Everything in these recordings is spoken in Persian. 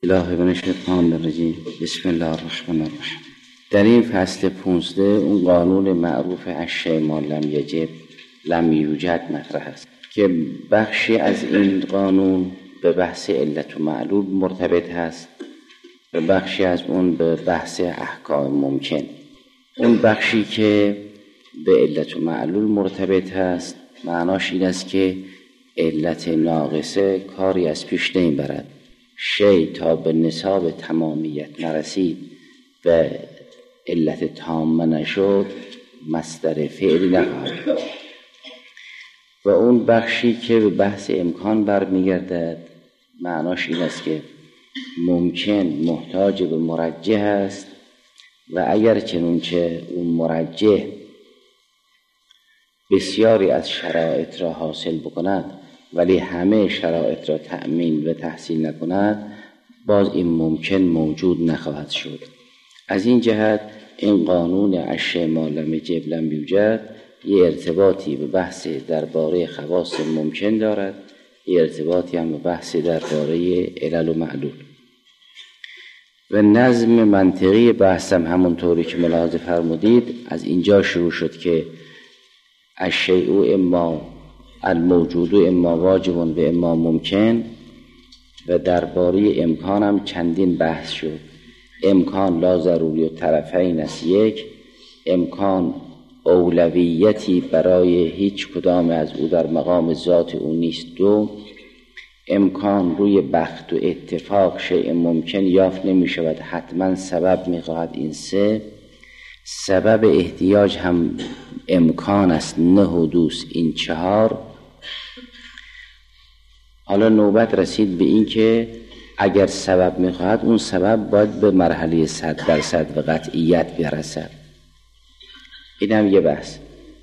الله من الشیطان الرجیم. بسم الله الرحمن الرحیم. در این فصل 15 اون قانون معروف الشیء ما لم یجب لم یوجد مطرح است که بخشی از این قانون به بحث علت و معلول مرتبط هست و بخشی از اون به بحث احکام ممکن. اون بخشی که به علت و معلول مرتبط هست معناش این است که علت ناقصه کاری از پیش نمیبرد. شی تا به نصاب تمامیت نرسید و علت تامه نشد مصدر فعلی نخواهد. و اون بخشی که به بحث امکان برمیگردد معناش این است که ممکن محتاج به مرجح است و اگر چنانچه اون مرجح بسیاری از شرایط را حاصل بکند ولی همه شرایط را تأمین و تحصیل نکند باز این ممکن موجود نخواهد شد. از این جهت این قانون الشیء ما لم یجب لم یوجد یه ارتباطی به بحث درباره خواص ممکن دارد، یه ارتباطی هم به بحث درباره علل و معلول. و نظم منطقی بحث هم همونطوری که ملاحظه فرمودید از اینجا شروع شد که الشیء اما الموجود اما واجب و اما ممکن و درباره امکان هم چندین بحث شد. امکان لا ضروری و طرفین است، یک امکان اولویتی برای هیچ کدام از او در مقام ذات او نیست، دو امکان روی بخت و اتفاق شیء ممکن یافت نمی شود حتما سبب می خواهد، این سه سبب احتیاج هم امکان است نه حدوث، این چهار. حالا نوبت رسید به این که اگر سبب میخواهد اون سبب باید به مرحله 100% و قطعیت برسد. این هم یه بحث.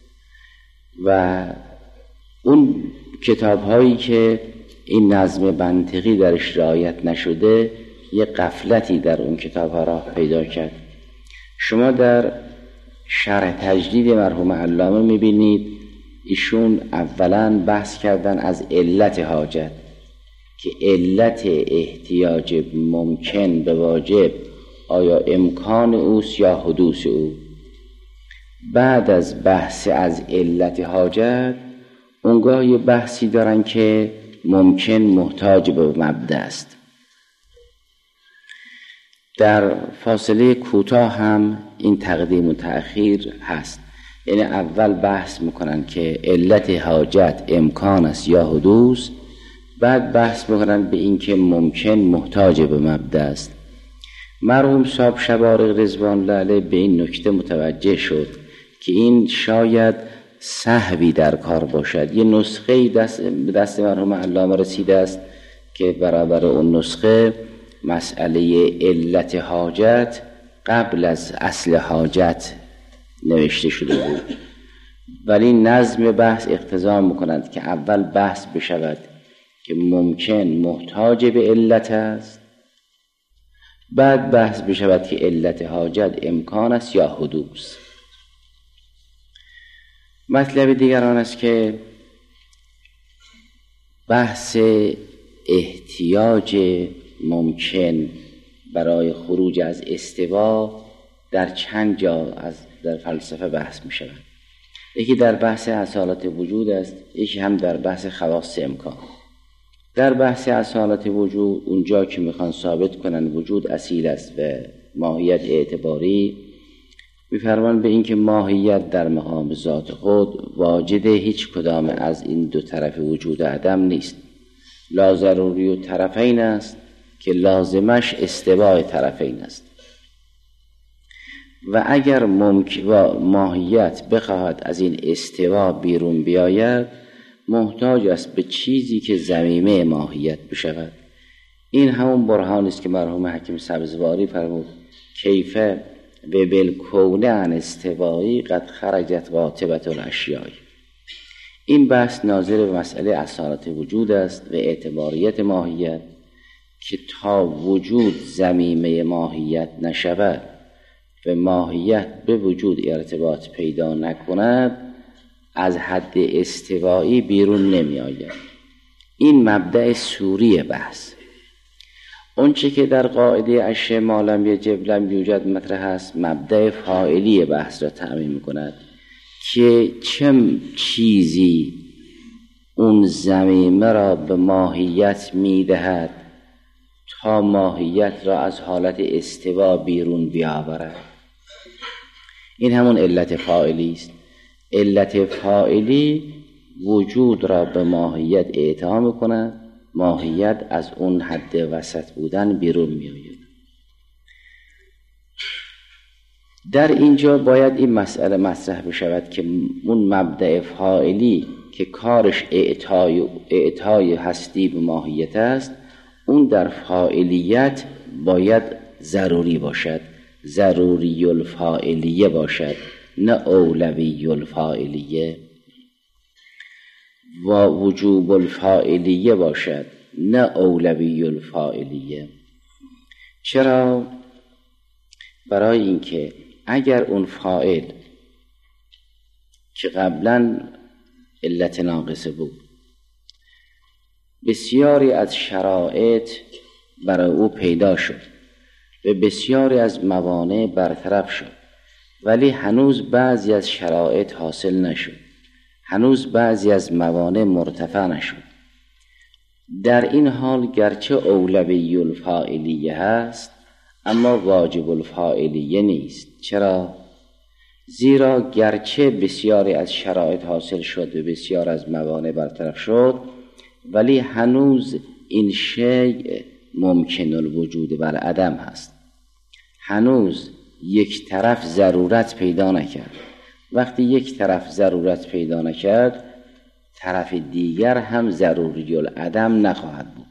و اون کتاب هایی که این نظم منطقی درش رعایت نشده یه غفلتی در اون کتاب ها راه پیدا کرد. شما در شرح تجدید مرحوم علامه میبینید ایشون اولا بحث کردن از علت حاجت که علت احتیاج ممکن به واجب آیا امکان اوست یا حدوث او. بعد از بحث از علت حاجت اونگاه یه بحثی دارن که ممکن محتاج به مبدا است. در فاصله کوتاه هم این تقدیم و تأخیر هست، یعنی اول بحث میکنن که علت حاجت امکان است یا حدوث، بعد بحث میکنن به این که ممکن محتاج به مبدا است. مرحوم صاحب شبارق رضوان الله علیه به این نکته متوجه شد که این شاید سهوی در کار باشد. یه نسخه دست مرحوم علامه رسیده است که برابر اون نسخه مسئله علت حاجت قبل از اصل حاجت نوشته شده بود، ولی نظم بحث اقتضا میکنند که اول بحث بشود که ممکن محتاج به علت است، بعد بحث بشود که علت حاجت امکان است یا حدوث. مطلب دیگر آن است که بحث احتیاج ممکن برای خروج از استوا در چند جا در فلسفه بحث می شود. یکی در بحث اصالت وجود است، یکی هم در بحث خواص امکان. در بحث اصالت وجود اونجا که میخوان ثابت کنن وجود اصیل است و ماهیت اعتباری، میفرمان به این که ماهیت در مقام ذات خود واجد هیچ کدام از این دو طرف وجود عدم نیست. لا ضروری و طرفین است که لازمش استواء طرفین است و اگر ماهیت بخواهد از این استوا بیرون بیاید محتاج است به چیزی که ضمیمه ماهیت بشود. این همون برهانی است که مرحوم حکیم سبزواری فرمود کیفه و بالکون عن استوایی قد خرجت قاطبة الاشیاء. این بحث ناظر به مسئله اصالت وجود است و اعتباریت ماهیت که تا وجود ضمیمه ماهیت نشود و ماهیت به وجود ارتباط پیدا نکند از حد استوایی بیرون نمی آید. این مبدأ سوری بحث. اون چه که در قاعده اشیاء ما لم یجب لم یوجد مطرح است، مبدأ فاعلی بحث را تعمیم می‌کند که چه چیزی اون ضمیمه را به ماهیت می‌دهد تا ماهیت را از حالت استوا بیرون بیاورد. این همون علت فاعلی است. علت فاعلی وجود را به ماهیت اعطا می‌کند، ماهیت از اون حد وسط بودن بیرون می‌آید. در اینجا باید این مسئله مطرح بشود که اون مبدأ فاعلی که کارش اعطای هستی به ماهیت است، اون در فاعلیت باید ضروری باشد، ضروری الفاعلیه باشد، نه اولوی الفاعلیه، و وجوب الفاعلیه باشد، نه اولوی الفاعلیه. چرا؟ برای اینکه اگر اون فاعل که قبلا علت ناقصه بود بسیاری از شرایط برای او پیدا شد و بسیاری از موانع برطرف شد، ولی هنوز بعضی از شرایط حاصل نشد، هنوز بعضی از موانع مرتفع نشد، در این حال گرچه اولوی الفاعلیه هست اما واجب الفاعلیه نیست. چرا؟ زیرا گرچه بسیاری از شرایط حاصل شد و بسیار از موانع برطرف شد، ولی هنوز این شیء ممکن الوجود بر عدم هست، هنوز یک طرف ضرورت پیدا نکرد. وقتی یک طرف ضرورت پیدا نکرد، طرف دیگر هم ضروری العدم نخواهد بود.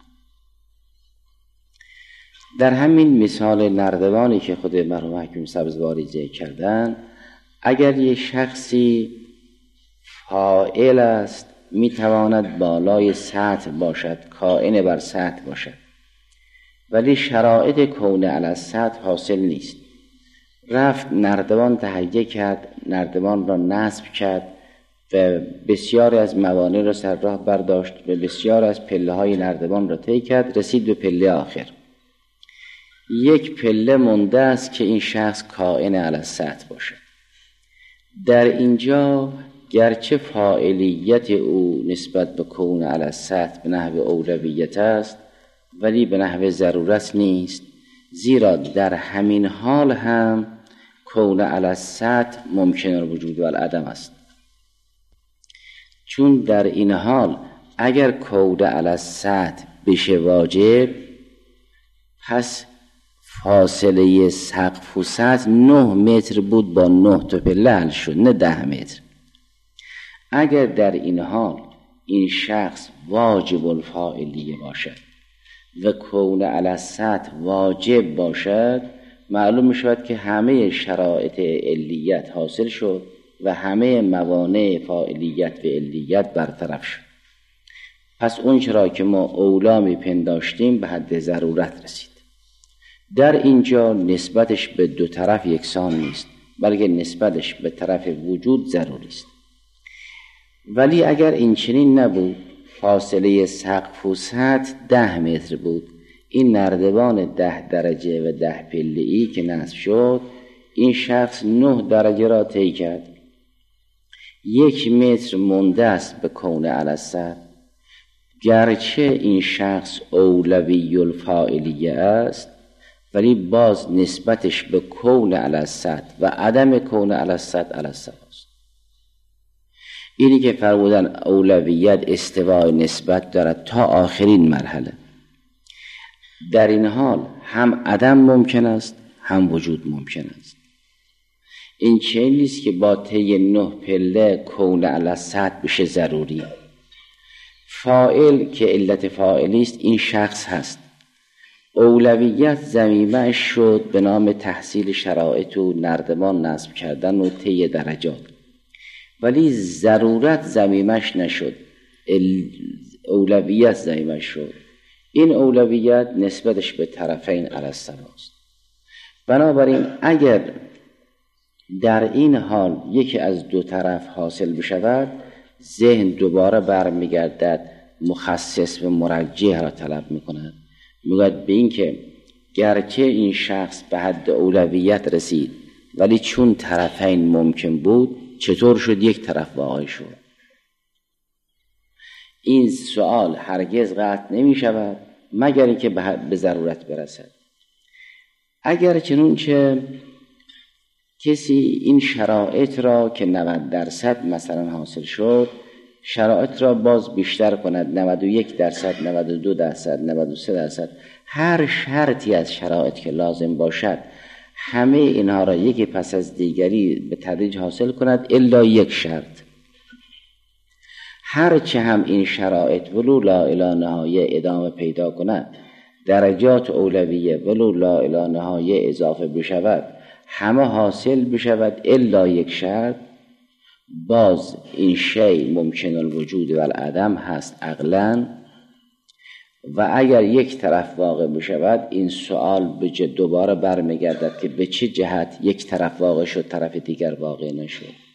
در همین مثال نردبانی که خود مرحوم حکیم سبزواری ذکر کردن، اگر یک شخصی فاعل است میتواند بالای سطح باشد، کائن بر سطح باشد، ولی شرایط کون علی السطح حاصل نیست. رفت نردبان تهیه کرد، نردبان را نصب کرد و بسیاری از موانع را سر راه برداشت و بسیار از پله های نردبان را طی کرد، رسید به پله آخر. یک پله مونده است که این شخص کائن علی السطح باشد. در اینجا گرچه فاعلیت او نسبت به کون علی السطح به نحو اولویت است، ولی به نحو ضرورت نیست، زیرا در همین حال هم کون علی السطح ممکن الوجود و العدم است. چون در این حال اگر کون علی السطح بشه واجب، پس فاصله سقف و سطح 9 متر بود، با 9 تا پله حل شد، نه 10 متر. اگر در این حال این شخص واجب الفاعلیه باشد و کون علی السطح واجب باشد، معلوم می شود که همه شرایط علیت حاصل شد و همه موانع فاعلیت و علیت برطرف شد. پس اون چرا که ما اولا می پنداشتیم به حد ضرورت رسید. در اینجا نسبتش به دو طرف یکسان نیست، بلکه نسبتش به طرف وجود ضروری است. ولی اگر این چنین نبود، فاصله سقف و سطح 10 متر بود، این نردبان 10 درجه و 10 پله‌ای که نصب شد، این شخص 9 درجه را طی کرد، 1 متر مونده است به کون علی السطح. گرچه این شخص اولوی الفاعلیه است، ولی باز نسبتش به کون علی السطح و عدم کون علی السطح علی السطح است. اینی که فرمودن اولویت استوای نسبت دارد تا آخرین مرحله. در این حال هم عدم ممکن است، هم وجود ممکن است. این چه نیست که با طی 9 پله کون علی السطح بشه ضروری. فاعل که علت فاعلی است این شخص هست. اولویت ضمیمه شد به نام تحصیل شرایط و نردبان نصب کردن و طی درجات، ولی ضرورت ضمیمش نشد، اولویت ضمیمه شد. این اولویت نسبتش به طرفین علی السوا است. بنابراین اگر در این حال یکی از دو طرف حاصل بشود، ذهن دوباره برمیگردد مخصص و مرجح را طلب میکند. میگوید به این که گرچه این شخص به حد اولویت رسید ولی چون طرفین ممکن بود چطور شد یک طرف واقع شد. این سوال هرگز قطع نمی شود مگر اینکه به ضرورت برسد. اگر چنونچه کسی این شرایط را که 90% مثلا حاصل شد شرایط را باز بیشتر کند 91%، 92%، 93%، هر شرطی از شرایط که لازم باشد همه اینها را یکی پس از دیگری به تدریج حاصل کند الا یک شرط. هرچه هم این شرایط ولو لا الی نهایه ادامه پیدا کند، درجات اولویه ولو لا الی نهایه اضافه بشود، همه حاصل بشود الا یک شرط، باز این شی ممکن الوجود و العدم هست عقلاً. و اگر یک طرف واقع بشود این سوال به دوباره برمیگردد که به چه جهت یک طرف واقع شد طرف دیگر واقع نشد.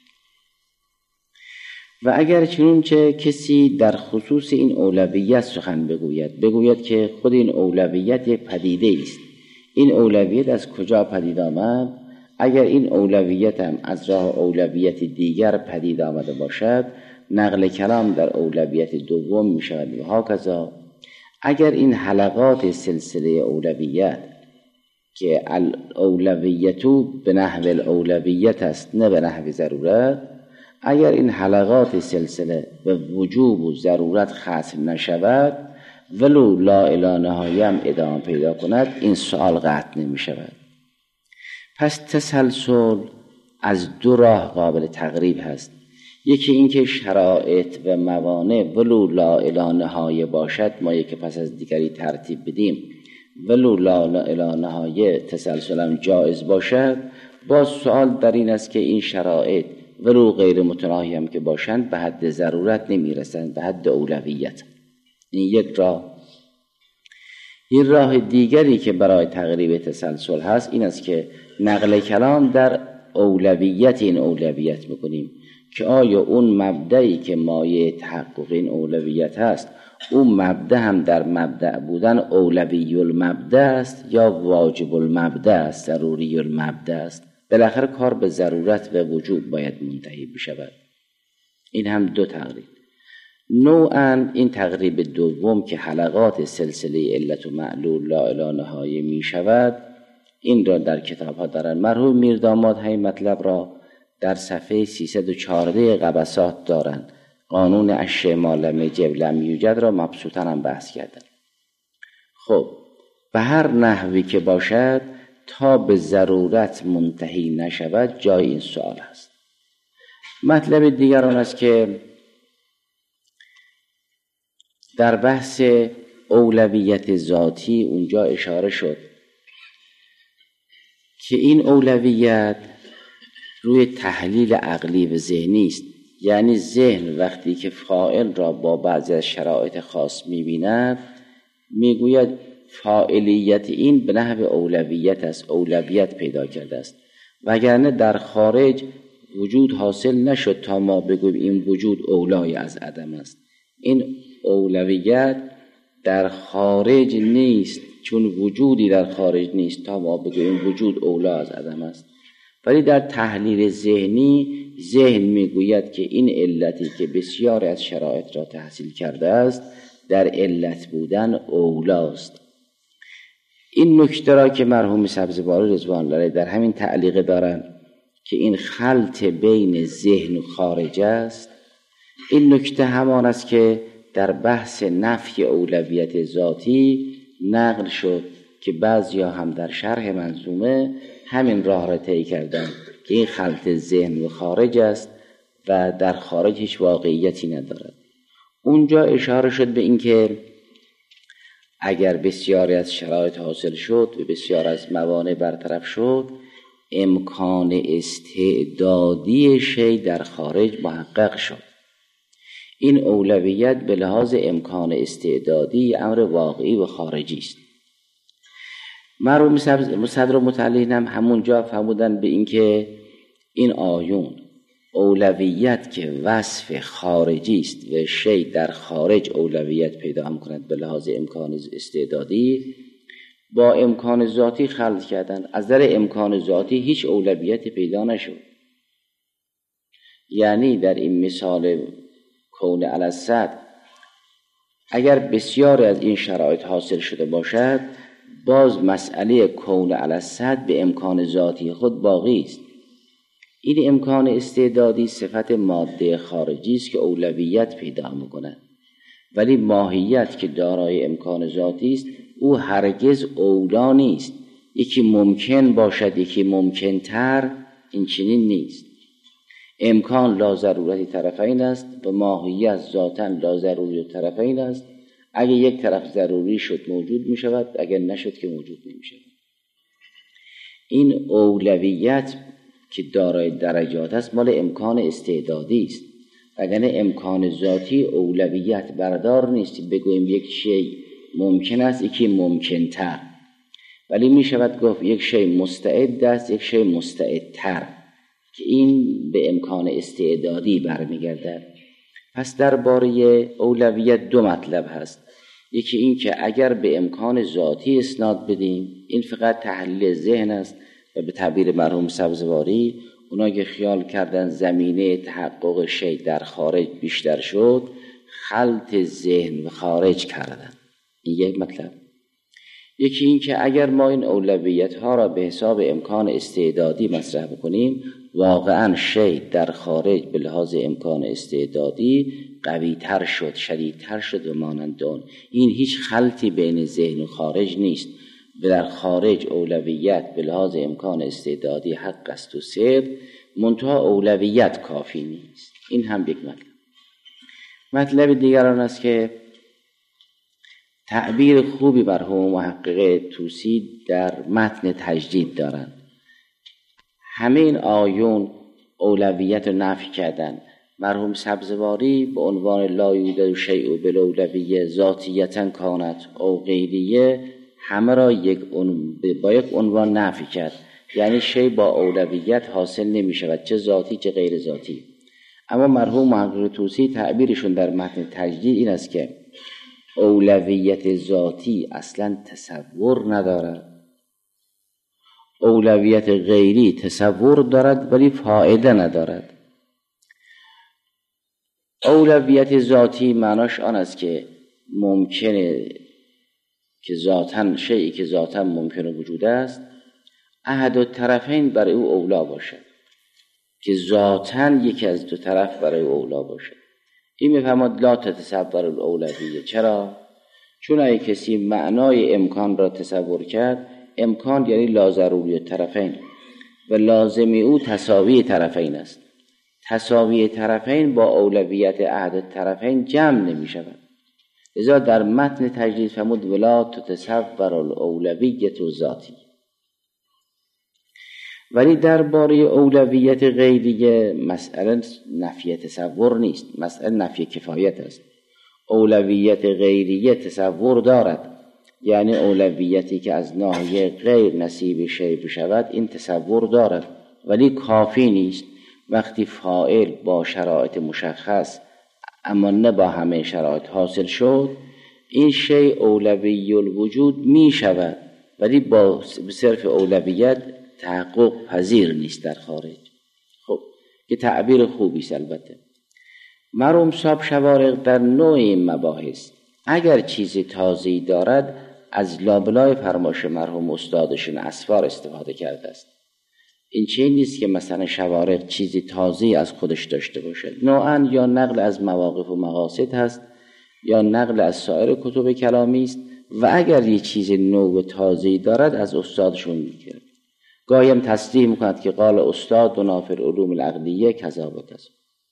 و اگر چنانچه کسی در خصوص این اولویت سخن بگوید که خود این اولویت یک پدیده است، این اولویت از کجا پدید آمد؟ اگر این اولویت هم از راه اولویت دیگر پدید آمده باشد نقل کلام در اولویت دوم می شود. و هاکذا اگر این حلقات سلسله اولویت که الاولویتو به نحو الاولویت است نه به نحو ضرورت، اگر این حلقات سلسله به وجوب و ضرورت ختم نشود ولو لا الی نهایه هم ادامه پیدا کند این سوال قطع نمی شود. پس تسلسل از دو راه قابل تقریب هست. یکی اینکه شرایط و موانع ولو لا الی نهایه باشد ما یکی پس از دیگری ترتیب بدیم، ولو لا الی نهایه تسلسل هم جایز باشد. باز سوال در این است که این شرایط ولو غیر متناهی هم که باشند به حد ضرورت نمیرسند، به حد اولویت. این یک راه. این راه دیگری که برای تقریب تسلسل هست این است که نقل کلام در اولویت این اولویت بکنیم که آیا اون مبدعی که مایه تحقق این اولویت هست اون مبدع هم در مبدع بودن اولوی المبدع است یا واجب المبدع است، ضروری المبدع است. بالاخره کار به ضرورت و وجوب باید منتهی بشود. این هم دو تقریب. نوعاً این تقریب دوم که حلقات سلسله علت و معلول لا الی نهایه می شود این را در کتاب ها دارن. مرحوم میرداماد همین مطلب را در صفحه 314 قبسات دارن. قانون اشیاء ما لم یجب لم یوجد را مبسوطاً هم بحث کردن. خب به هر نحوی که باشد تا به ضرورت منتهی نشود جای این سوال هست. مطلب دیگر آن است که در بحث اولویت ذاتی اونجا اشاره شد که این اولویت روی تحلیل عقلی و ذهنی است. یعنی ذهن وقتی که فاعل را با بعضی از شرایط خاص می‌بیند میگوید فاعلیت این به نحو اولویت است، اولویت پیدا کرده است، وگرنه در خارج وجود حاصل نشد تا ما بگویم این وجود اولای از عدم است. این اولویت در خارج نیست چون وجودی در خارج نیست تا ما بگویم وجود اولا از عدم است. ولی در تحلیل ذهنی ذهن میگوید که این علتی که بسیار از شرایط را تحصیل کرده است در علت بودن اولاست. این نکته را که مرحوم سبزواری رضوان الله در همین تعلیق دارن که این خلط بین ذهن و خارج است، این نکته همان است که در بحث نفی اولویت ذاتی نقل شد که بعضیا هم در شرح منظومه همین راه را طی کردن که این خلط ذهن و خارج است و در خارج هیچ واقعیتی ندارد. اونجا اشاره شد به این که اگر بسیاری از شرایط حاصل شد و بسیار از موانع برطرف شد امکان استعدادی شی در خارج محقق شد. این اولویت به لحاظ امکان استعدادی امر واقعی و خارجی است. مرحوم صدر متعلق هم همونجا فرمودن به این که این آیون اولویت که وصف خارجی است و شی در خارج اولویت پیدا می‌کند به لحاظ امکان استعدادی، با امکان ذاتی خلط کردن. از در امکان ذاتی هیچ اولویتی پیدا نشد. یعنی در این مثال کون علی الصد اگر بسیاری از این شرایط حاصل شده باشد، باز مسئله کون علی الصد به امکان ذاتی خود باقی است. این امکان استعدادی صفت ماده خارجی است که اولویت پیدا می‌کند، ولی ماهیت که دارای امکان ذاتی است او هرگز اولا نیست. یکی ممکن باشد یکی ممکن تر، این چنین نیست. امکان لا ضرورتی طرفین است و ماهیت ذاتاً لا ضروری طرفین است. اگه یک طرف ضروری شد موجود می شود، اگر نشد که موجود نمی شود. این اولویت که دارای درجات است مال امکان استعدادی است، اگر امکان ذاتی اولویت بردار نیست. بگوییم یک شی ممکن است یکی ممکن تر، ولی می شود گفت یک شی مستعد است یک شی مستعد تر، که این به امکان استعدادی برمیگردد. پس درباره اولویت دو مطلب هست. یکی این که اگر به امکان ذاتی اسناد بدیم، این فقط تحلیل ذهن است و به تعبیر مرحوم سبزواری اونا که خیال کردن زمینه تحقق شی در خارج بیشتر شد، خلط ذهن و خارج کردن. این یک مطلب. یکی این که اگر ما این اولویت ها را به حساب امکان استعدادی مطرح بکنیم، واقعا شی در خارج به لحاظ امکان استعدادی قوی تر شد، شدیدتر شد و مانند اون. این هیچ خلطی بین ذهن و خارج نیست و در خارج اولویت به لحاظ امکان استعدادی حق است و صدق، منتها اولویت کافی نیست. این هم یک مطلب. مطلب دیگر آن است که تعبیر خوبی مرحوم محقق طوسی در متن تجدید دارند. همه این آیون اولویت رو نفی کردن. مرحوم سبزواری به عنوان لا یوجد شیء بالاولویه ذاتیتا کانت او غیریه همه را با یک عنوان نفی کرد. یعنی شی با اولویت حاصل نمی شود، چه ذاتی چه غیر ذاتی. اما مرحوم محقق طوسی تعبیرشون در متن تجدید این است که اولویت ذاتی اصلا تصور ندارد، اولویت غیری تصور دارد ولی فایده ندارد. اولویت ذاتی معناش آن است که ممکنه که ذاتاً شیئی که ذاتاً ممکنه وجود است احد الطرفین برای او اولا باشد، که ذاتاً یکی از دو طرف برای او اولا باشد. این میفهمد لا تتصور الاولویه. چرا؟ چون اگه کسی معنای امکان را تصور کرد، امکان یعنی لا ضروری طرفین و لازمی او تساوی طرفین است. تساوی طرفین با اولویت احد الطرفین جمع نمی شود. لذا در متن تجدید فرمود ولا تتصور الاولویت ذاتی. ولی درباره اولویت غیریه مسئله نفی تصور نیست، مسئله نفی کفایت است. اولویت غیریه تصور دارد، یعنی اولویتی که از ناحیه غیر نصیب شی بشود این تصور دارد، ولی کافی نیست. وقتی فاعل با شرایط مشخص اما نه با همه شرایط حاصل شد، این شی اولوی الوجود می شود، ولی با صرف اولویت تحقق پذیر نیست در خارج. خب که تعبیر خوبی است. البته مرحوم صاحب شوارق در نوع این مباحث اگر چیزی تازه‌ای دارد از لابلای فرمایش مرحوم استادشون اسفار استفاده کرده است. این چیزی نیست که مثلا شوارق چیزی تازه‌ای از خودش داشته باشد. نوعاً یا نقل از مواقف و مقاصد هست یا نقل از سایر کتب کلامی است و اگر یه چیز نو تازه‌ای دارد از استادشون میگیره. گاهی هم تصریح میکند که قال استادنا فی العلوم العقلیه کذا و کذا.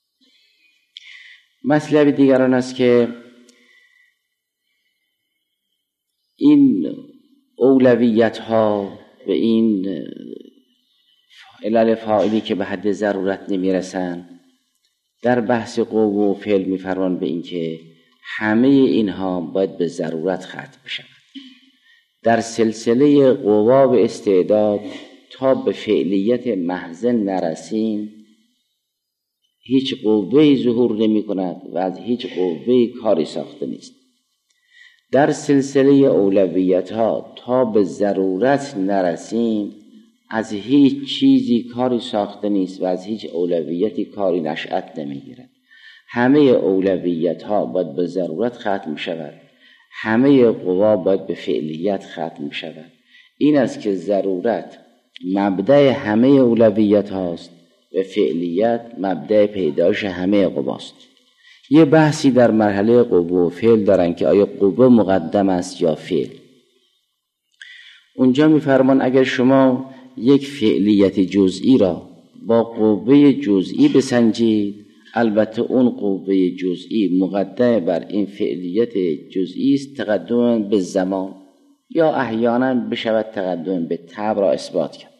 مطلب دیگران است که این اولویت ها و این علل فاعلی که به حد ضرورت نمیرسن در بحث قوا و فعل میفرمان به این که همه اینها باید به ضرورت ختم بشن. در سلسله قوا و استعداد تا به فعلیت محض نرسیم هیچ قوه‌ای ظهور نمی کند و از هیچ قوه‌ای کاری ساخته نیست. در سلسله اولویت ها تا به ضرورت نرسیم از هیچ چیزی کاری ساخته نیست و از هیچ اولویتی کاری نشأت نمیگیرد. همه اولویت ها باید به ضرورت ختم شود، همه قوا باید به فعلیت ختم شود. این است که ضرورت مبدأ همه اولویت هاست و فعلیت مبدأ پیدایش همه قواست. یه بحثی در مرحله قوه و فعل دارن که آیا قوه مقدم است یا فعل. اونجا میفرمان اگر شما یک فعلیت جزئی را با قوه جزئی بسنجید، البته اون قوه جزئی مقدم بر این فعلیت جزئی است، تقدم به زمان یا احیانا بشود تقدم به طبع را اثبات کرد.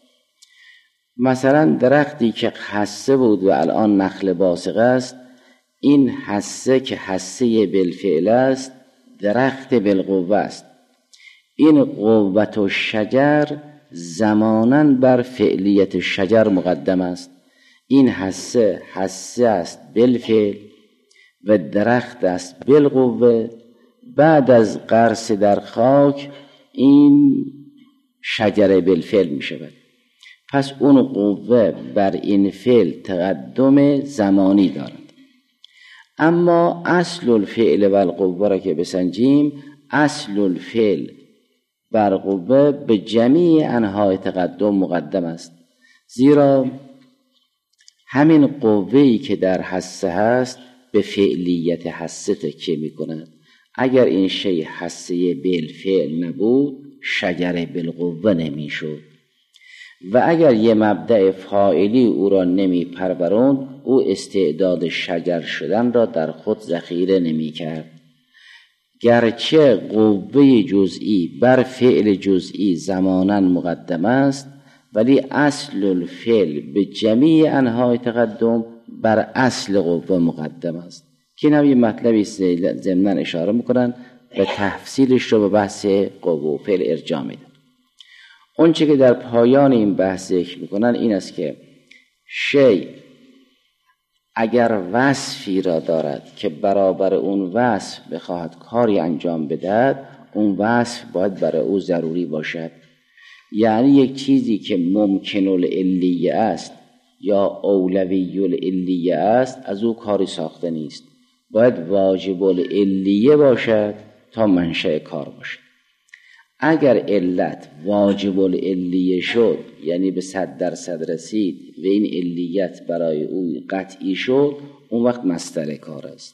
مثلا درختی که حسه بود و الان نخل باسقه است، این حسه که حسه بالفعل است درخت بالقوه است. این قوت و شجر زماناً بر فعلیت شجر مقدم است. این حسه است بالفعل و درخت است بالقوه. بعد از غرس در خاک این شجر بالفعل می شود. پس اون قوه بر این فعل تقدم زمانی دارد. اما اصل الفعل و القوه را که بسنجیم، اصل الفعل بر قوه به جمیع انواع تقدم مقدم است، زیرا همین قوه‌ای که در حسه هست به فعلیت حسه تکیه می کند. اگر این شی حسه بالفعل نبود شجر بالقوه نمی شد و اگر یه مبدأ فاعلی او را نمی پروراند او استعداد شجر شدن را در خود ذخیره نمی کرد. گرچه قوه جزئی بر فعل جزئی زماناً مقدم است، ولی اصل الفعل به جمیع انواع تقدم بر اصل قوه مقدم است. که این هم یه مطلبی ضمناً اشاره میکنن و تفصیلش رو به بحث قوه و فعل ارجاع میدن. اون چه که در پایان این بحث ذکر میکنن این است که شی اگر وصفی را دارد که برابر اون وصف بخواهد کاری انجام بدهد، اون وصف باید برای او ضروری باشد. یعنی یک چیزی که ممکن العلیه است یا اولوی العلیه است از او کاری ساخته نیست، باید واجب العلیه باشد تا منشأ کار باشد. اگر علت واجب العلیه شد، یعنی به 100% رسید و این علیت برای او قطعی شد، اون وقت مصدر کار است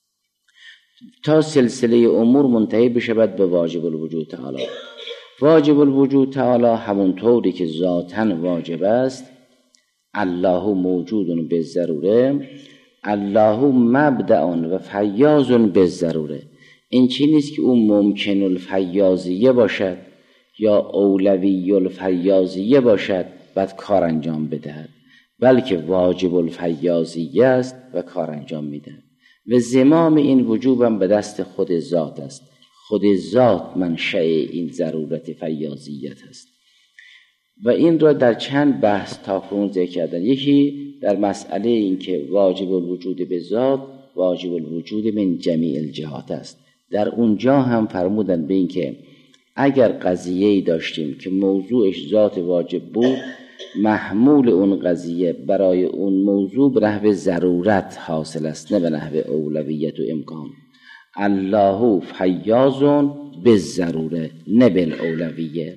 تا سلسله امور منتهی بشود به واجب الوجود تعالی. واجب الوجود تعالی همونطوری که ذاتاً واجب است، الله موجود بالضروره، الله مبدأ و فیاض بالضروره. این چی نیست که اون ممکن الفیاضیه باشد یا اولوی الفیاضیه باشد بعد کار انجام بدهد، بلکه واجب الفیاضیه است و کار انجام میدهد و زمام این وجوب هم به دست خود ذات است. خود ذات منشأ این ضرورت فیاضیت است و این را در چند بحث تاکنون ذکر کردن. یکی در مسئله این که واجب الوجود به ذات واجب الوجود من جمیع الجهات است. در اونجا هم فرمودن به این که اگر قضیه‌ای داشتیم که موضوعش ذات واجب بود، محمول اون قضیه برای اون موضوع به نحو ضرورت حاصل است، نه به نحو اولویت و امکان. الله فیاض بالضروره نه بالاولویه.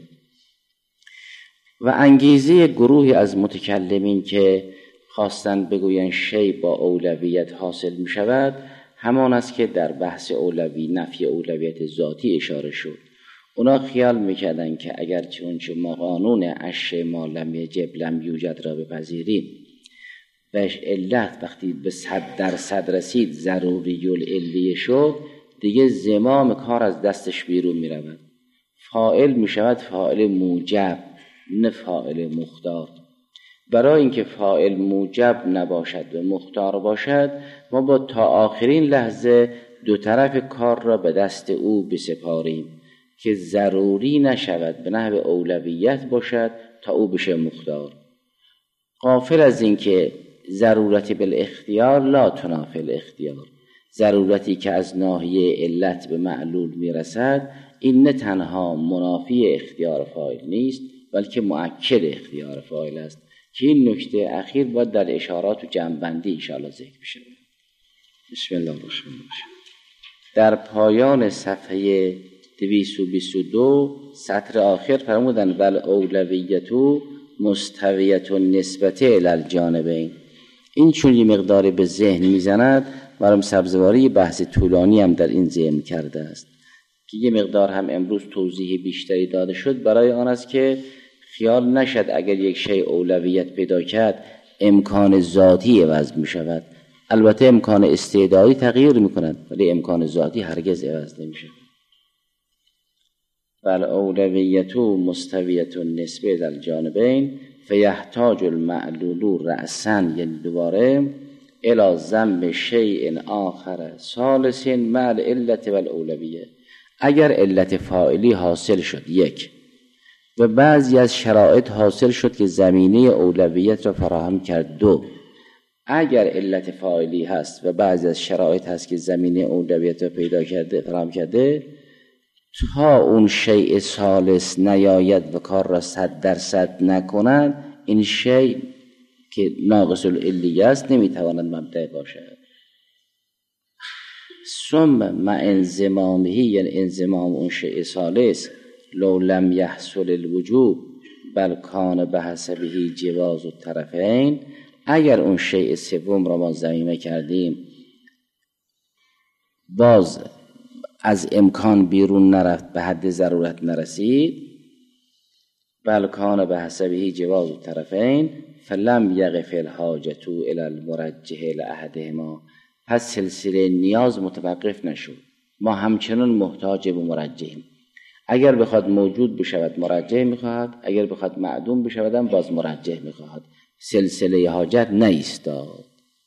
و انگیزه گروهی از متکلمین که خواستن بگوین شی با اولویت حاصل می شود همان است که در بحث نفی اولویت ذاتی اشاره شد. اونا خیال میکردن که اگر چونچه ما قانون اشیاء ما لم یجب لم یوجد را بپذیریم و علت وقتی به 100% رسید ضروری العلیه شد، دیگه زمام کار از دستش بیرون میرود. فاعل میشود فاعل موجب نه فاعل مختار. برای اینکه فاعل موجب نباشد و مختار باشد، ما با تا آخرین لحظه دو طرف کار را به دست او بسپاریم که ضروری نشود به نحو اولویت باشد تا او بشه مختار. غافل از این که ضرورت بالاختیار لا تنافی الاختیار، ضرورتی که از ناحیه علت به معلول میرسد این نه تنها منافی اختیار فاعل نیست بلکه مؤکد اختیار فاعل است که این نکته اخیر باید در اشارات و جمع‌بندی انشاءالله ذکر بشه. بسم الله الرحمن الرحیم. در پایان صفحه 222 سطر آخر فرمودن ول اولویتو مستویت نسبت الی الجانبین. این چون یه مقداری به ذهن میزند، مرحوم سبزواری بحث طولانی هم در این ذهن کرده است که یه مقدار هم امروز توضیح بیشتری داده شد برای آن است که خیال نشد اگر یک شی اولویت پیدا کرد امکان ذاتی عوض می شود. البته امکان استعدادی تغییر می کند ولی امکان ذاتی هرگز عوض نمی شود. بل اولویتو مستویت نسبه در جانبین فیحتاج المعلول رأسن، یعنی دوباره الی ضم شیء آخر ثالث مع العلت والاولویه. اگر علت فاعلی حاصل شد یک و بعضی از شرایط حاصل شد که زمینه اولویت را فراهم کرد دو، اگر علت فاعلی هست و بعضی از شرایط هست که زمینه اولویت را پیدا کرده فراهم کرده، تا اون شیء ثالث نیاید و کار را 100% نکند این شیء که ناقص العلیه است نمیتواند مبدأ باشد. ثم مع انضمامه، یعنی انضمام اون شیء ثالث لو لم يحصل الوجوب بل کان بحسبه جواز الطرفین. اگر اون شیء سوم را ما ضمیمه کردیم باز از امکان بیرون نرفت، به حد ضرورت نرسید، بل کان بحسبه جواز الطرفین فلم یقف الحاجة الی المرجح لاحدهما. پس سلسله نیاز متوقف نشد، ما همچنان محتاج به مرجحیم. اگر بخواد موجود بشود مرجح میخواهد، اگر بخواد معدوم بشود هم باز مرجح میخواهد. سلسله حاجت نایستاد.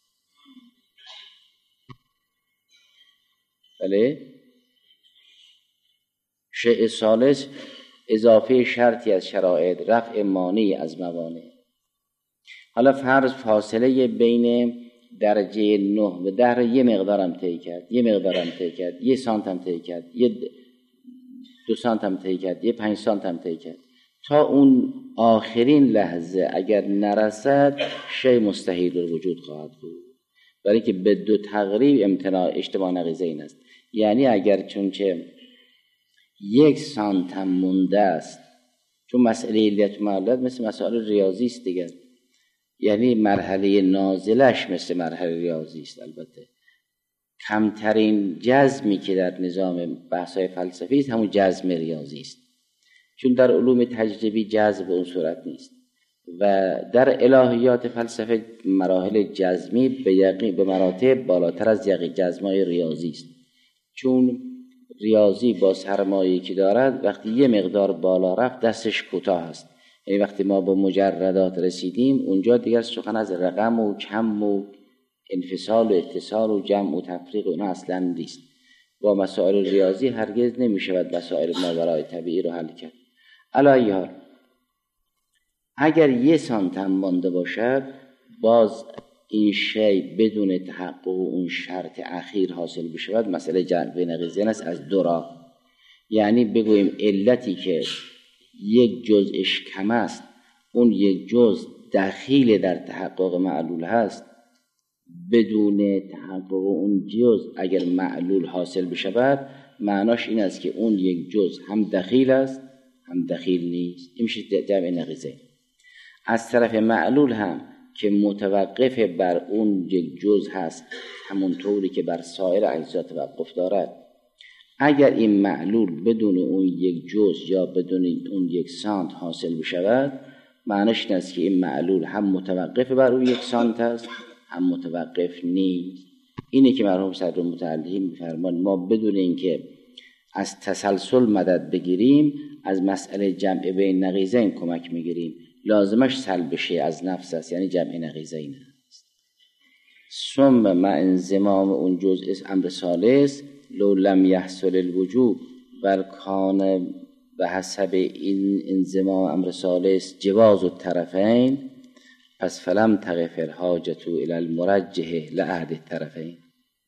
بله، شیء ثالث اضافه شرطی از شرایط، رفع مانعی از موانع. حالا فرض فاصله بین درجه 9 و 10 یه مقدارم طی کرد، یه مقدارم طی کرد، 1 سانتم طی کرد، 2 سانتم طی کرد، 5 سانتم طی کرد، تا اون آخرین لحظه اگر نرسد شیء مستحیل الوجود خواهد بود، برای که به دو تقریب امتناع اشتباه نقیضه این است. یعنی اگر چونچه 1 سانتم مونده است، چون مسئله علت و معلولت مثل مسائل ریاضی است دیگر، یعنی مرحله نازلش مثل مرحله ریاضی است. البته کمترین جزمی که در نظام بحث‌های فلسفی است همون جزم ریاضی است، چون در علوم تجربی جزم به اون صورت نیست و در الهیات فلسفه مراحل جزمی به مراتب بالاتر از جزم‌های ریاضی است. چون ریاضی با سرمایه‌ای که دارد وقتی یه مقدار بالا رفت دستش کوتاه است، یعنی وقتی ما به مجردات رسیدیم اونجا دیگر سخن از رقم و کم و انفصال و اتصال و جمع و تفریق و اینا اصلا نیست. با مسائل ریاضی هرگز نمی‌شود مسائل ماورای طبیعی رو حل کرد. علی حال اگر 1 سانتم مانده باشد باز این شی بدون تحقق اون شرط اخیر حاصل بشود مسئله جلب نقیضه است از دو راه. یعنی بگوییم علتی که یک جزءش کم است، اون یک جزء دخیل در تحقق معلول هست، بدون تحقق اون جزء اگر معلول حاصل بشود معناش این است که اون یک جزء هم دخیل است هم دخیل نیست. این میشه جمع نقیضه. از طرف معلول هم که متوقف بر اون یک جزء هست همونطوری که بر سایر اجزا توقف دارد، اگر این معلول بدون اون یک جزء یا بدون اون 1 سانت حاصل بشود معنیش این است که این معلول هم متوقف بر اون 1 سانت است هم متوقف نیست. اینه که مرحوم صدر متعلی می‌فرمان ما بدون اینکه از تسلسل مدد بگیریم از مسئله جمع بین نقیضین کمک می‌گیریم. لازمش سلب شیء از نفس است، یعنی جمع نقیضین است. ثم مع انضمام اون جزء امر ثالث لو لم يحصل الوجوب بل کان به حسب این انضمام امر ثالث جواز الطرفین پس فلم تقف الحاجة الی المرجح لأحد الطرفین.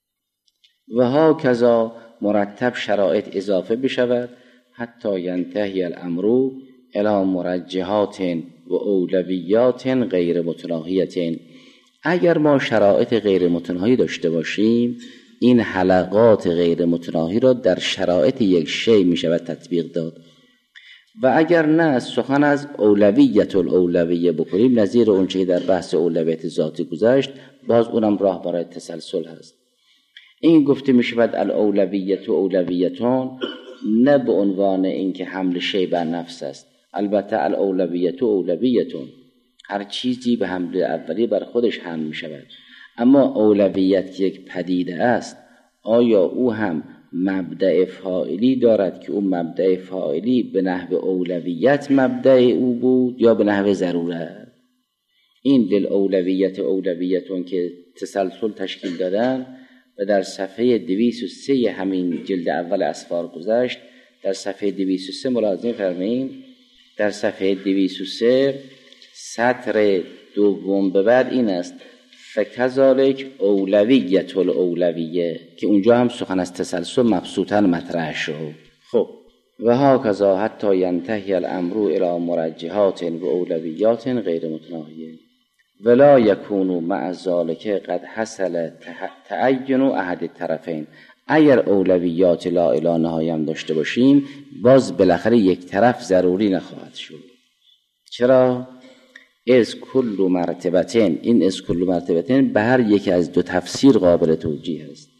و هاکذا مرتب شرایط اضافه بشود حتی ینتهی الامر الی مرجحات و اولویات غیر متناهیة. اگر ما شرایط غیر متناهی داشته باشیم، این حلقات غیر متناهی را در شرایط یک شی می شود تطبیق داد. و اگر نه، سخن از اولویت الاولویه بکنیم، نظیر اون چه در بحث اولویت ذاتی گذشت، باز اونم راه برای تسلسل هست. این گفته می شود الاولویت اولویتون، نه به عنوان اینکه حمل شی بر نفس است. البته الاولویت اولویتون، هر چیزی به حمل اولی بر خودش حمل می شود. اما اولویت که یک پدیده است، آیا او هم مبدأ فاعلی دارد که اون مبدأ فاعلی به نحو اولویت مبدأ او بود یا به نحو ضرورت؟ این للاولویت اولویتون که تسلسل تشکیل دادن و در صفحه 203 همین جلد اول اسفار گذشت. در صفحه 203 ملاحظه فرمایید، در صفحه 203 سطر دوم به بعد این است: فکذالک اولویت الاولویه، که اونجا هم سخن از تسلسل مبسوطاً مطرح شد. خب و هاکذا حتی ینتهی الامر الی مرجحات و اولویات غیر متناهیه ولا یکون مع ذلک قد حصل تعین احد الطرفین. اگر اولویات لا الی نهایه هم داشته باشیم، باز بالاخره یک طرف ضروری نخواهد شد. چرا؟ از کل مرتبتین، این از کل مرتبتین به هر یک از دو تفسیر قابل توجیه است.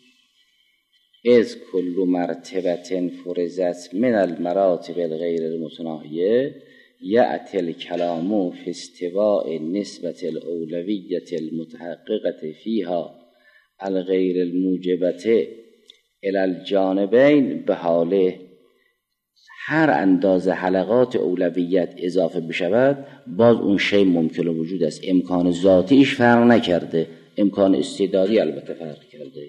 از کل مرتبتین فرزت من المراتب الغیر المتناهیه یأتی الکلام فی استواء نسبت الاولویت المتحققة فیها الغیر الموجبة الی الجانبین به حاله. هر اندازه حلقات اولویت اضافه بشود، باز اون شی ممکن وجود است. امکان ذاتیش فرق نکرده، امکان استعدادی البته فرق کرده.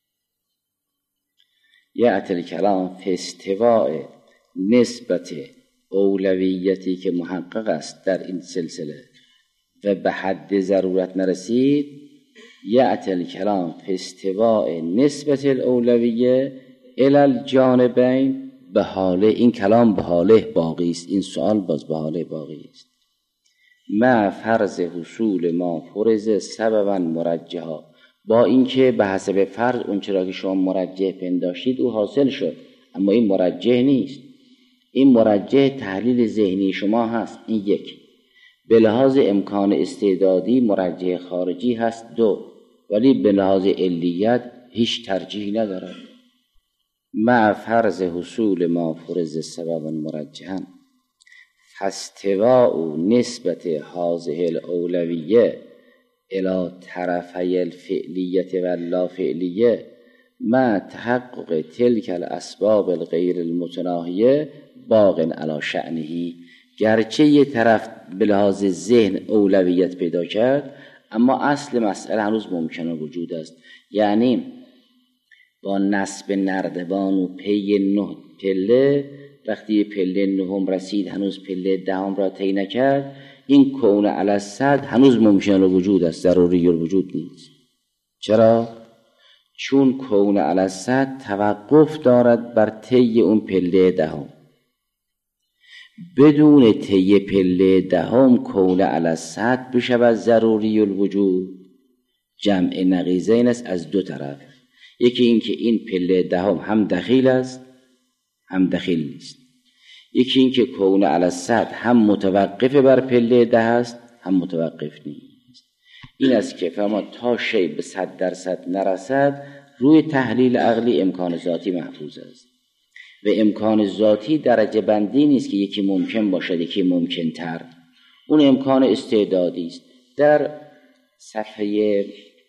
یأتی الکلام فی استواء نسبت اولویتی که محقق است در این سلسله و به حد ضرورت نرسید، یأتی الکلام فی استواء نسبت الاولویه الی الجانبین به حاله. این کلام به حاله باقی است، این سوال باز به حاله باقی است. مع فرض حصول ما فرض سببا مرجحا، با اینکه به حسب فرض اون چرا که شما مرجح پنداشتید او حاصل شد، اما این مرجح نیست. این مرجح تحلیل ذهنی شما هست، این یک. به لحاظ امکان استعدادی مرجح خارجی هست، دو. ولی به لحاظ علیت هیچ ترجیحی ندارد. مع فرض حصول ما فرض سببا مرجحا فاستواء نسبت هذه الاولویه الی طرفی الفعلیه و لا فعلیه مع تحقق تلک الاسباب الغیر المتناهیه باق علی شأنه. گرچه یه طرف به لحاظ ذهن اولویت پیدا کرد، اما اصل مسئله هنوز ممکنه وجود است. یعنی با نصب نردبان و پی 9 پله، وقتی پله 9 رسید هنوز پله 10 را طی نکرد، این کون علی الصد هنوز ممکنه وجود است، ضروری الوجود نیست. چرا؟ چون کون علی الصد توقف دارد بر طی اون پله 10. بدون طی پله 10 کون علی الصد بشود ضروری الوجود. جمع نقیضین است از دو طرف. یکی این که این پله 10 هم دخیل است هم دخیل نیست. یکی این که کون علی الصد هم متوقف بر پله 10 است هم متوقف نیست. این است که فهما تا شی به 100% نرسد، روی تحلیل عقلی امکان ذاتی محفوظ است. و امکان ذاتی درجه بندی نیست که یکی ممکن باشد یکی ممکن تر، اون امکان استعدادی است. در صفحه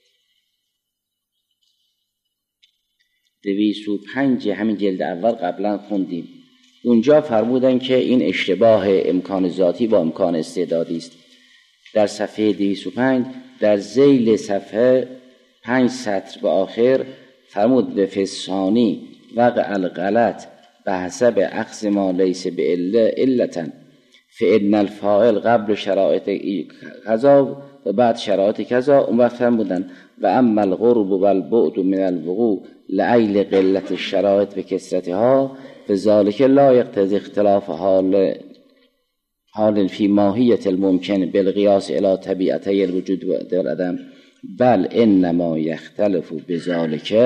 205 همین جلد اول قبلا خوندیم، اونجا فرمودن که این اشتباه امکان ذاتی با امکان استعدادی است. در صفحه 205 در ذیل صفحه 5 سطر به آخر فرمود به فسانی وقع الغلط به حسب اخذ ما لیس به علتن فإن الفاعل قبل شرایط کذا و بعد شرایط کذا، اون وقت هم بودن و اما القرب و البعد من الوقوع لعیل قلت الشرایط و کثرتها فذلک لا یقتضی اختلاف حال فی ماهیت الممکن بالقیاس الی طبیعتی الوجود و العدم، بل انما یختلف بذلک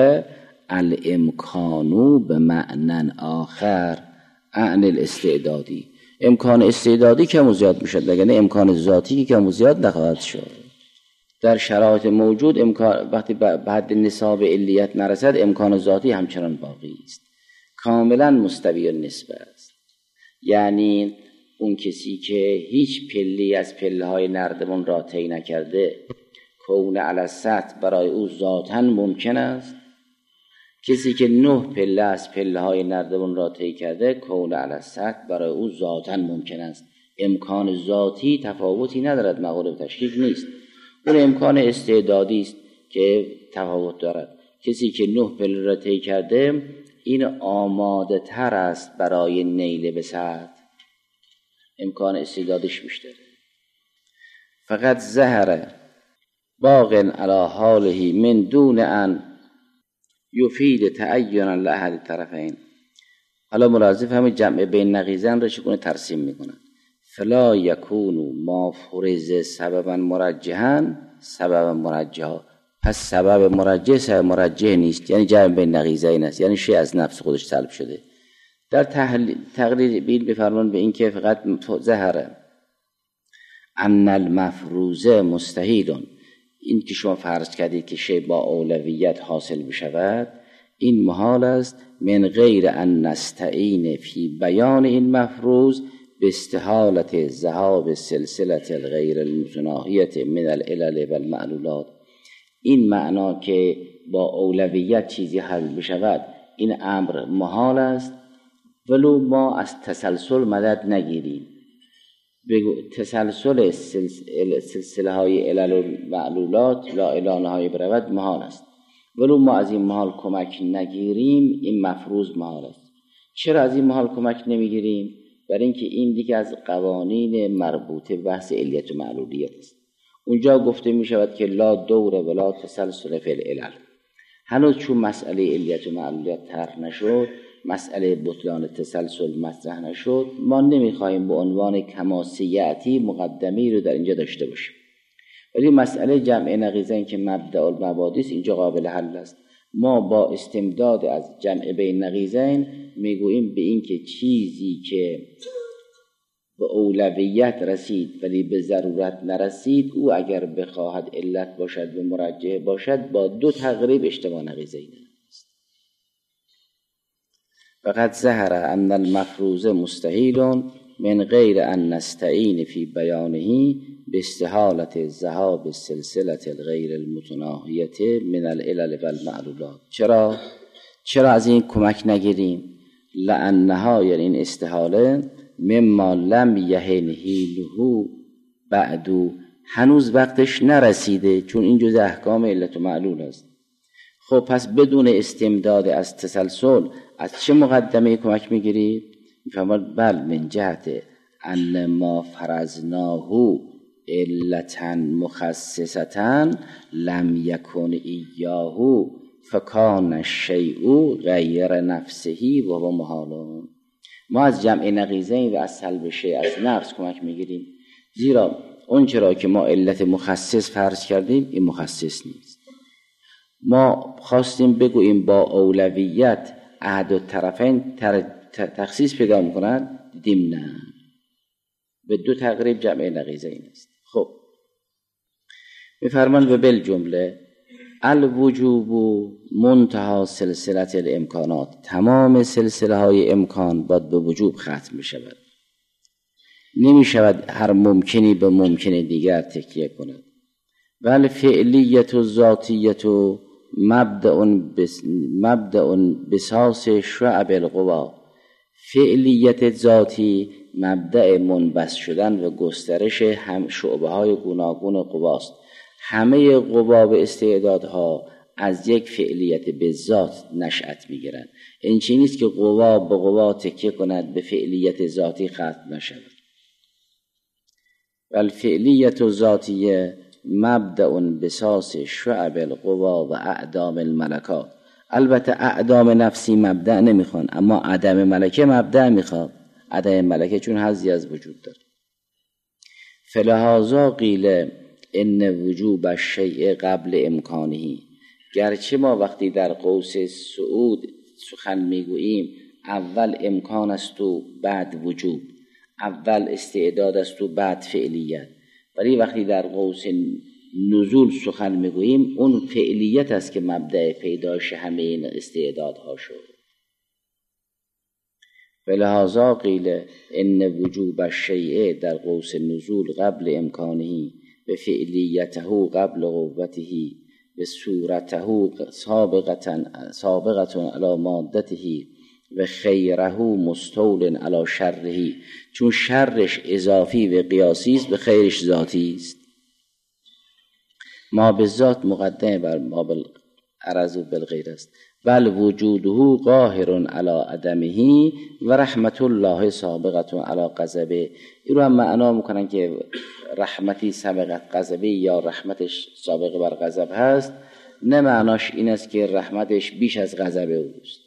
الامکان بمعنى آخر عن الاستعدادی. امکان استعدادی کم و زیاد میشد، وگرنه امکان ذاتی کم و زیاد نخواهد شد. در شرایط موجود امکان وقتی بعد نصاب علیت نرسد، امکان ذاتی همچنان باقی است، کاملا مستوی النسبه است. یعنی اون کسی که هیچ پلی از پله های نردبان را طی نکرده، کون علی السطح برای او ذاتاً ممکن است. کسی که 9 پله از پله های نردبان را طی کرده، کون علی السطح برای او ذاتاً ممکن است. امکان ذاتی تفاوتی ندارد، مقوله تشکیک نیست. اون امکان استعدادی است که تفاوت دارد. کسی که 9 پله را طی کرده، این آماده تر است برای نیل به سطح، امکان استعدادش بیشتره. فقط ظهر باق علی حاله من دون ان یفید تعینا لاحد الطرفین. حالا ملاحظه همین جمع بین نقیضین را چگونه ترسیم میکنند. فلا یکون ما فرض سببا مرجحا سببا مرجحا، پس سبب مرجح نیست، یعنی جمع بین نقیضین است، یعنی شیء از نفس خودش سلب شده. در تقریر بیل بفرمان به این که فقط ظهر ان المفروض مستحیل، این که شما فرض کردید که شیء با اولویت حاصل بشود، این محال است. من غیر ان نستعین فی بیان این مفروض به استحالت ذهاب سلسله الغیر المتناهیه من العلل و المعلولات. این معنا که با اولویت چیزی حل بشود، این امر محال است، ولو ما از تسلسل مدد نگیریم. بگو تسلسل سلسله های علل و معلولات لا الی نهایه برود محال است، ولو ما از این محال کمک نگیریم، این مفروض محال است. چرا از این محال کمک نمیگیریم؟ برای اینکه این دیگه از قوانین مربوطه بحث علیت و معلولیت است. اونجا گفته می شود که لا دور ولا تسلسل فی العلل. هنوز چون مسئله علیت و معلولیت طرح نشد، مسئله بطلان تسلسل مطرح نشد، ما نمیخواهیم به عنوان کما سیأتی مقدمی رو در اینجا داشته باشیم. ولی مسئله جمع نقیضین که مبدأ المبادی است، اینجا قابل حل است. ما با استمداد از جمع بین نقیضین میگوییم به این که چیزی که به اولویت رسید ولی به ضرورت نرسید، او اگر بخواهد علت باشد و مرجح باشد، با 2 تقریب اشتباه نقیضین است. فقط ظهر ان المفروض مستحیل من غیر ان نستعین فی بیانه به استحالت ذهاب سلسله الغیر المتناهیه من العلل و المعلولات. چرا از این کمک نگیریم؟ لانها، یعنی این استحاله، مما لم یحن حینه بعد، هنوز وقتش نرسیده، چون این جزء احکام علت و معلول است. خب پس بدون استمداد از تسلسل از چه مقدمه کمک میگیرید؟ میفهمد بل من جهت ان ما فرضناه علتا مخصصتا لم یکن ایاه فکان الشیء غیر نفسه و هو محال. ما از جمع نقیضین و از سلب شیء از نفس کمک میگیریم، زیرا اون چرا که ما علت مخصص فرض کردیم، این مخصص نیست. ما خواستیم بگوییم با اولویت احد الطرفین تخصیص پیدا میکنند، دیدیم نه، به 2 تقریب جمع نقیضین است. خب میفرمان و بالجمله الوجوب منتهى سلسله الامکانات، تمام سلسله های امکان باید به وجوب ختم بشود. نمی شود هر ممکنی به ممکن دیگر تکیه کند. بل فعلیت و ذاتیت و مبدأ بساس شعب القوا. فعلیت ذاتی مبدأ منبث شدن و گسترش هم شعبه های گوناگون قواست. همه قوا و استعدادها از یک فعلیت به ذات نشأت میگیرند. این چیزی نیست که قوا به قوا تکیه کند به فعلیت ذاتی ختم نشود. و الفعلیت ذاتیه مبدأ بساس شعب القوا و اعدام الملکات. البته اعدام نفسی مبدأ نمیخوان، اما عدم ملکه مبدأ میخواد. عدم ملکه چون حظی از وجود داره. فلهذا قیل ان وجوب الشیء قبل امکانه. گرچه ما وقتی در قوس صعود سخن میگوییم اول امکان است و بعد وجوب، اول استعداد است و بعد فعلیت، ولی وقتی در قوس نزول سخن میگوییم اون فعلیت است که مبدأ پیدایش همه این استعدادها شد. ولهذا قیل ان وجوب الشیء در قوس نزول قبل امکانه به فعلیته قبل قوته به صورته سابقه علی مادته و خیره مستول علی شره. چون شرش اضافی و قیاسی است به خیرش ذاتی است. ما به ذات مقدمه بر ما بالعرض و بالغیر است. بل وجوده قاهر علی عدمه و رحمت الله سابقه علی غضبه. این رو هم معنا میکنن که رحمتی سابقت غضبه یا رحمتش سابقه بر غضب هست. نه معناش این است که رحمتش بیش از غضب اوست،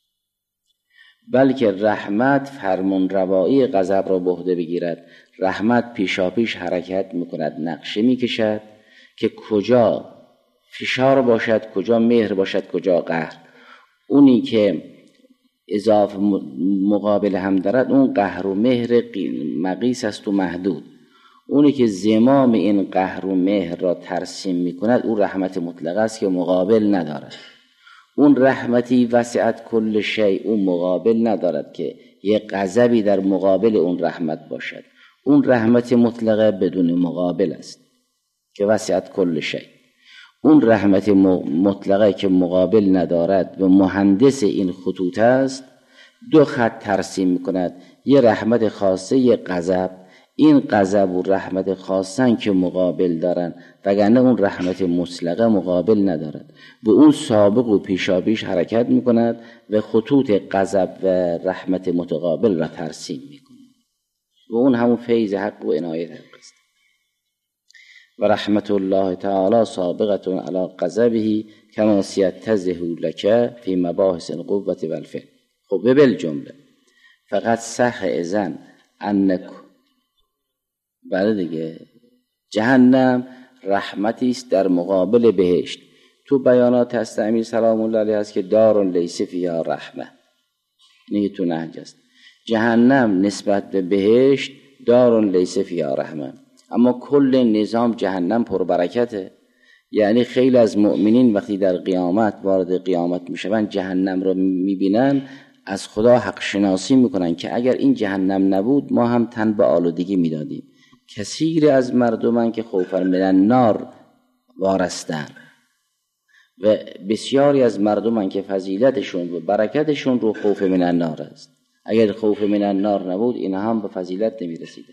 بلکه رحمت فرمان روایی غضب را به عهده بگیرد. رحمت پیشاپیش حرکت میکند، نقشه میکشد که کجا فشار باشد، کجا مهر باشد، کجا قهر. اونی که اضافه مقابل هم دارد اون قهر و مهر مقیس است و محدود. اونی که زمام این قهر و مهر را ترسیم میکند اون رحمت مطلقه است که مقابل ندارد. اون رحمتی وسعت کل شیء، اون مقابل ندارد که یک غضبی در مقابل اون رحمت باشد. اون رحمت مطلقه بدون مقابل است که وسعت کل شیء. اون رحمت مطلقه که مقابل ندارد و مهندس این خطوط است، دو خط ترسیم میکند، یه رحمت خاصه، یه غضب. این غضب و رحمت خاصن که مقابل دارن، وگرنه اون رحمت مطلقه مقابل ندارد. و اون سابق و پیشاپیش حرکت میکند و خطوط غضب و رحمت متقابل را ترسیم میکند و اون همون فیض حق و عنایت حق است. و رحمت الله تعالی سابقه علی غضبه کما سیتزه لک فی مباحث القوة والفعل. خب بالجمله فقط صح اذن انک بله دیگه جهنم رحمتی است در مقابل بهشت. تو بیانات هست امیر سلام الله علیه هست که دار لیس فیها رحمه، اینه تو نهج است. جهنم نسبت به بهشت دار لیس فیها رحمه، اما کل نظام جهنم پربرکته. یعنی خیلی از مؤمنین وقتی در قیامت وارد قیامت میشن جهنم رو میبینن، از خدا حق شناسی میکنن که اگر این جهنم نبود ما هم تن به آلودگی میدادیم. کثیر از مردمان که خوفا من النار وارستن و بسیاری از مردمان که فضیلتشون و برکتشون رو خوف من النار است. اگر خوف من النار نبود این هم به فضیلت نمیرسیدن.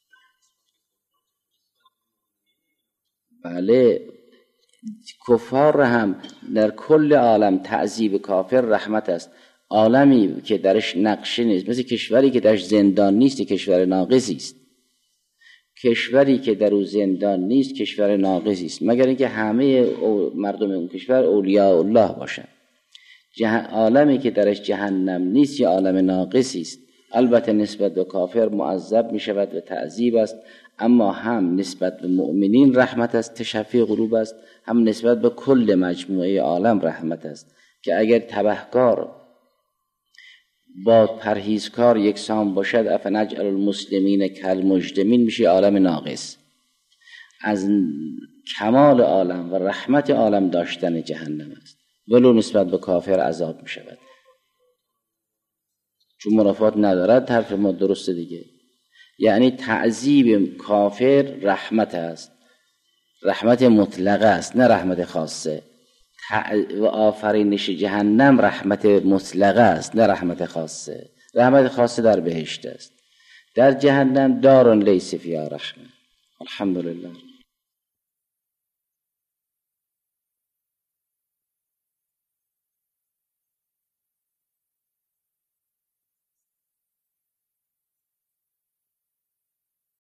بله کفار هم در کل عالم تعذیب کافر رحمت است. عالمی که درش نقشه نیست، مثل کشوری که درش زندان نیست کشور ناقصی است. کشوری که در او زندان نیست کشور ناقصی است، مگر اینکه همه مردم اون کشور اولیاء الله باشند. عالمی که درش جهنم نیست یا عالم ناقصی است. البته نسبت به کافر معذب می شود و تعذیب است، اما هم نسبت به مؤمنین رحمت است، تشفی غروب است، هم نسبت به کل مجموعه عالم رحمت است. که اگر تبهکار با پرهیزکار یکسان باشد افنجعل المسلمین کالمجرمین میشه عالم ناقص. از کمال عالم و رحمت عالم داشتن جهنم است، ولو نسبت به کافر عذاب میشود. چون منافات ندارد حرف ما درسته دیگه. یعنی تعذیب کافر رحمت است، رحمت مطلقه است نه رحمت خاصه. و آفرینش جهنم رحمت مطلقه است نه رحمت خاصه. رحمت خاصه در بهشت است، در جهنم دار لیس فیها رحمه. الحمدلله.